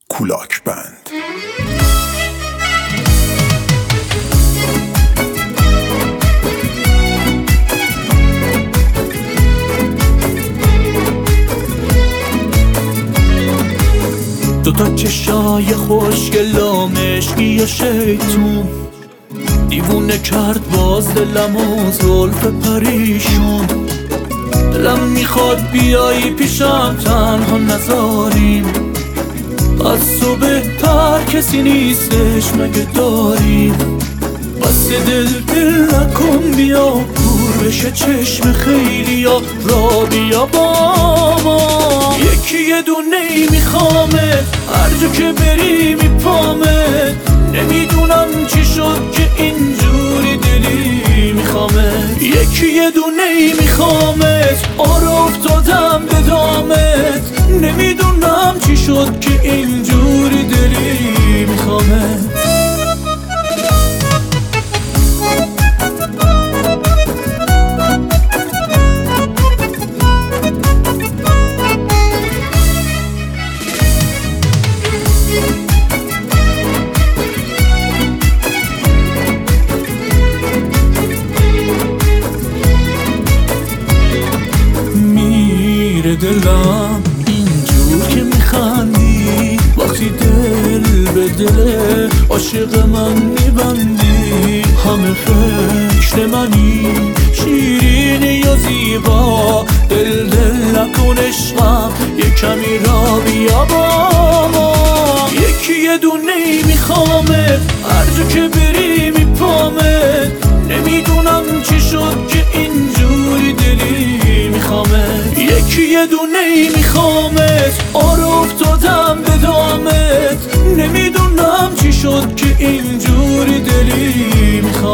کولاک بند. دوتا چشای خوشگل و مشکی و شیطون، دیوونه کرد باز دلم و زلف پریشون. دلم میخواد بیایی پیشم تنها نذاریم، از تو بهتر کسی نیستش مگه داریم. بس دل نکن بیا دور بشه چشم خیلیا، را بیا با ما. یکی یه دونه میخوامه هر جا که بری میپامه، نمیدونم چی شد که اینجوری دلی میخوامه. یکی یه دونه میخوامت آره افتادم به دامت، نمیدونم چی شد که اینجوری دلی میخوامت. دلم اینجور که میخندی، وقتی دل به دل عاشق من میبندی. همه فکر منی شیرینی یا زیبا، دل نکن عشقم یه کمی را بیا با ما. یکی یه دونه میخوامه هر جا که بری میپامه، نمیدونم چی شد که اینجوری دلی میخوامه. یکی یه دونه میخوامت آره افتادم به دامت، نمیدونم چی شد که اینجوری دلی میخوامت.